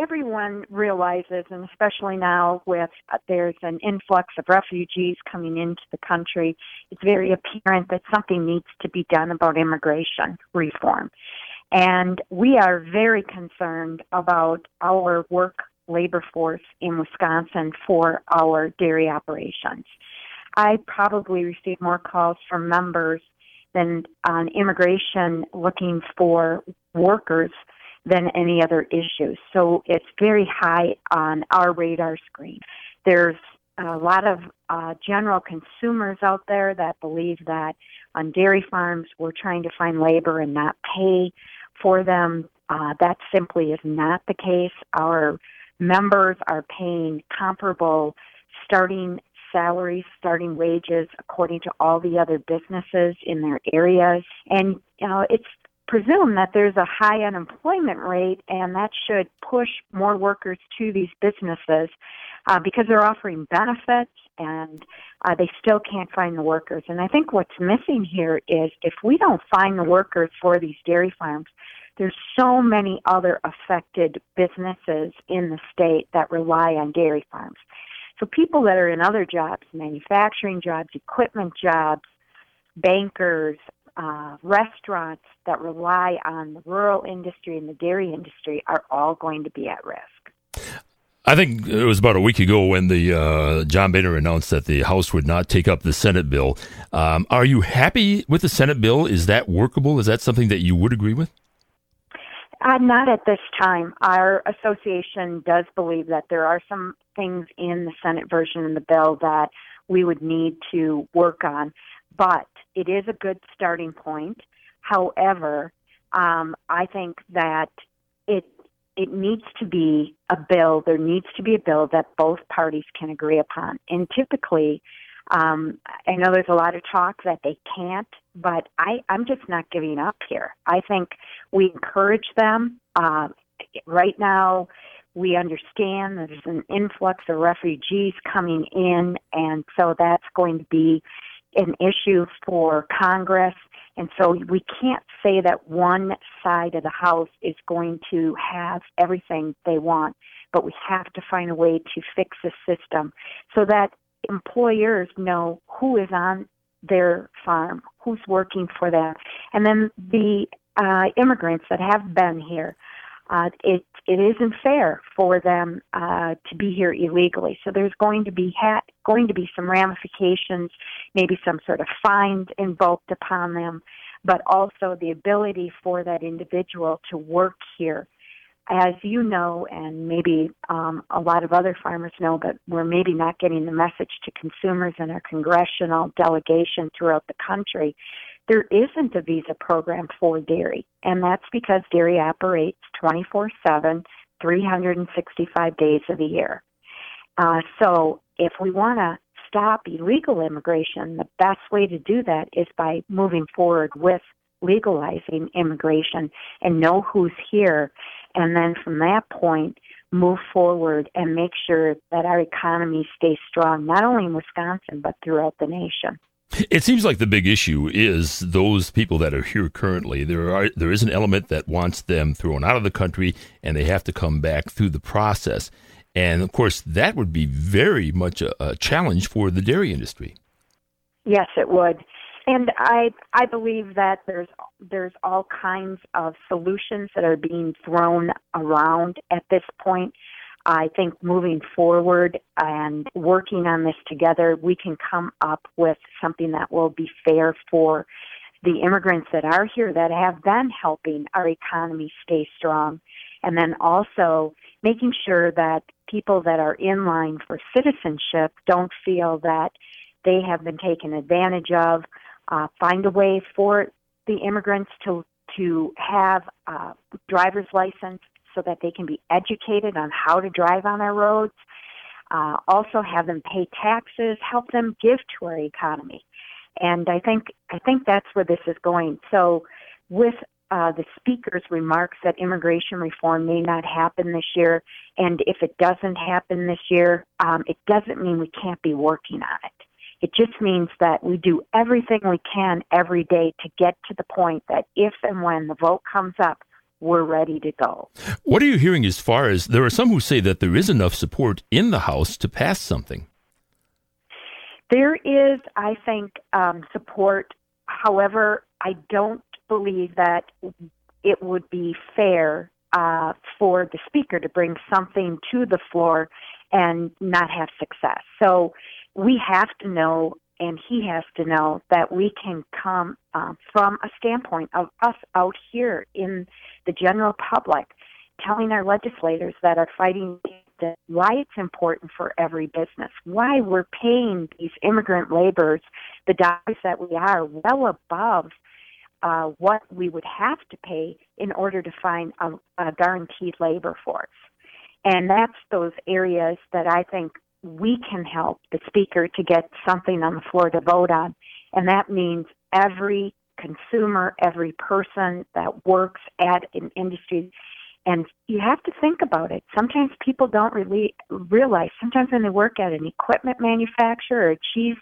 everyone realizes, and especially now with there's an influx of refugees coming into the country, it's very apparent that something needs to be done about immigration reform. And we are very concerned about our labor force in Wisconsin for our dairy operations. I probably receive more calls from members than on immigration looking for workers than any other issues. So it's very high on our radar screen. There's a lot of general consumers out there that believe that on dairy farms we're trying to find labor and not pay for them. That simply is not the case. Our members are paying comparable starting salaries, starting wages according to all the other businesses in their areas. And, it's presumed that there's a high unemployment rate, and that should push more workers to these businesses because they're offering benefits and they still can't find the workers. And I think what's missing here is if we don't find the workers for these dairy farms, there's so many other affected businesses in the state that rely on dairy farms. So people that are in other jobs, manufacturing jobs, equipment jobs, bankers, restaurants that rely on the rural industry and the dairy industry are all going to be at risk. I think it was about a week ago when the John Boehner announced that the House would not take up the Senate bill. Are you happy with the Senate bill? Is that workable? Is that something that you would agree with? Not at this time. Our association does believe that there are some things in the Senate version of the bill that we would need to work on, but it is a good starting point. However, I think that it needs to be a bill. There needs to be a bill that both parties can agree upon. And typically, I know there's a lot of talk that they can't, but I'm just not giving up here. I think we encourage them. Right now, we understand that there's an influx of refugees coming in, and so that's going to be an issue for Congress. And so we can't say that one side of the House is going to have everything they want, but we have to find a way to fix the system so that employers know who is on their farm, who's working for them. And then the immigrants that have been here, it isn't fair for them to be here illegally. So there's going to be some ramifications, maybe some sort of fines invoked upon them, but also the ability for that individual to work here. As you know, and maybe a lot of other farmers know, but we're maybe not getting the message to consumers in our congressional delegation throughout the country, there isn't a visa program for dairy, and that's because dairy operates 24/7, 365 days of the year. So if we want to stop illegal immigration, the best way to do that is by moving forward with legalizing immigration and know who's here, and then from that point move forward and make sure that our economy stays strong, not only in Wisconsin, but throughout the nation. It seems like the big issue is those people that are here currently. There is an element that wants them thrown out of the country, and they have to come back through the process. And, of course, that would be very much a challenge for the dairy industry. Yes, it would. And I believe that there's all kinds of solutions that are being thrown around at this point. I think moving forward and working on this together, we can come up with something that will be fair for the immigrants that are here that have been helping our economy stay strong. And then also making sure that people that are in line for citizenship don't feel that they have been taken advantage of. Find a way for the immigrants to have a driver's license so that they can be educated on how to drive on our roads. Also have them pay taxes, help them give to our economy. And I think that's where this is going. So with the speaker's remarks that immigration reform may not happen this year, and if it doesn't happen this year, it doesn't mean we can't be working on it. It just means that we do everything we can every day to get to the point that if and when the vote comes up, we're ready to go. What are you hearing as far as, there are some who say that there is enough support in the House to pass something? There is, I think, support. However, I don't believe that it would be fair for the Speaker to bring something to the floor and not have success. So we have to know, and he has to know, that we can come from a standpoint of us out here in the general public, telling our legislators that are fighting why it's important for every business, why we're paying these immigrant laborers the dollars that we are, well above what we would have to pay in order to find a guaranteed labor force. And that's those areas that I think we can help the Speaker to get something on the floor to vote on. And that means every consumer, every person that works at an industry. And you have to think about it. Sometimes people don't really realize, sometimes when they work at an equipment manufacturer or a cheese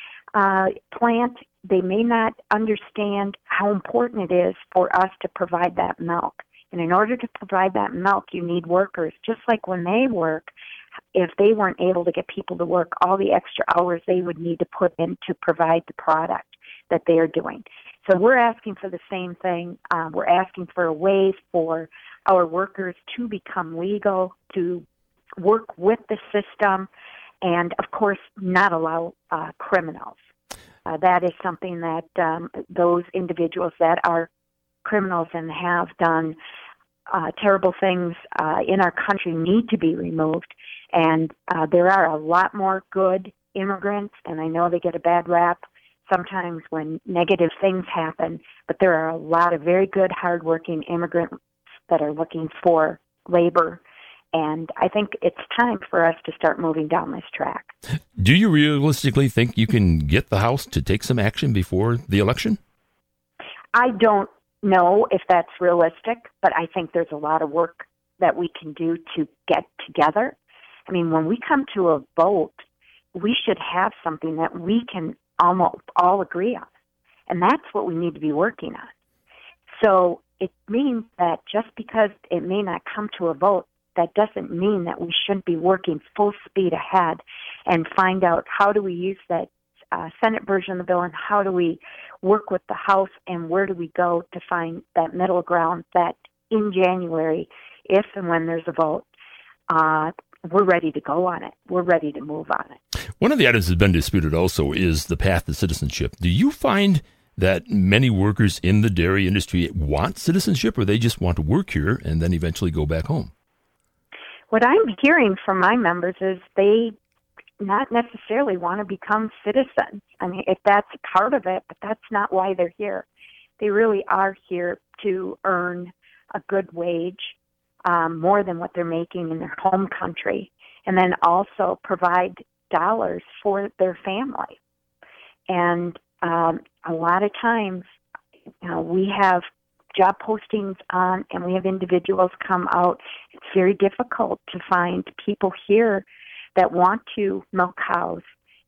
plant, they may not understand how important it is for us to provide that milk. And in order to provide that milk, you need workers. Just like when they work, if they weren't able to get people to work all the extra hours they would need to put in to provide the product that they are doing. So we're asking for the same thing. We're asking for a way for our workers to become legal, to work with the system, and, of course, not allow criminals. That is something that those individuals that are criminals and have done terrible things in our country need to be removed. And there are a lot more good immigrants, and I know they get a bad rap sometimes when negative things happen, but there are a lot of very good, hardworking immigrants that are looking for labor. And I think it's time for us to start moving down this track. Do you realistically think you can get the House to take some action before the election? I don't know if that's realistic, but I think there's a lot of work that we can do to get together. I mean, when we come to a vote, we should have something that we can almost all agree on. And that's what we need to be working on. So it means that just because it may not come to a vote, that doesn't mean that we shouldn't be working full speed ahead and find out how do we use that Senate version of the bill and how do we work with the House and where do we go to find that middle ground that in January, if and when there's a vote, we're ready to go on it. We're ready to move on it. One of the items that's been disputed also is the path to citizenship. Do you find that many workers in the dairy industry want citizenship, or they just want to work here and then eventually go back home? What I'm hearing from my members is they not necessarily want to become citizens. I mean, if that's part of it, but that's not why they're here. They really are here to earn a good wage, more than what they're making in their home country, and then also provide dollars for their family. And a lot of times, we have job postings on, and we have individuals come out. It's very difficult to find people here that want to milk cows,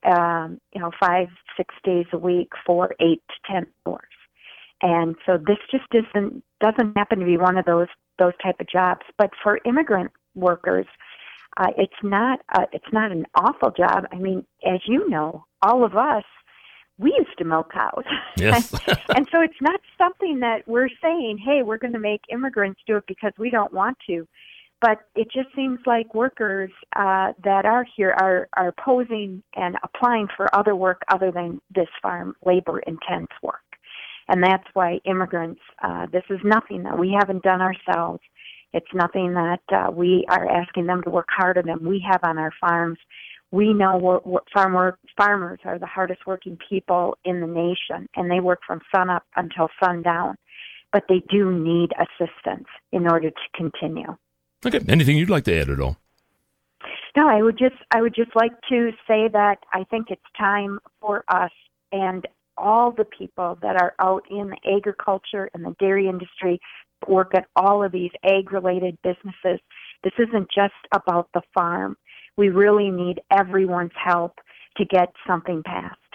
5-6 days a week for 8 to 10 hours. And so this just doesn't happen to be one of those type of jobs. But for immigrant workers, it's not an awful job. I mean, as you know, all of us, we used to milk cows. Yes. And so it's not something that we're saying, hey, we're going to make immigrants do it because we don't want to. But it just seems like workers that are here are posing and applying for other work other than this farm labor-intense work. And that's why immigrants, this is nothing that we haven't done ourselves. It's nothing that we are asking them to work harder than we have on our farms. We know farmers are the hardest working people in the nation, and they work from sun up until sundown. But they do need assistance in order to continue. Okay. Anything you'd like to add at all? No, I would just like to say that I think it's time for us and all the people that are out in the agriculture and the dairy industry, work at all of these ag-related businesses. This isn't just about the farm. We really need everyone's help to get something passed.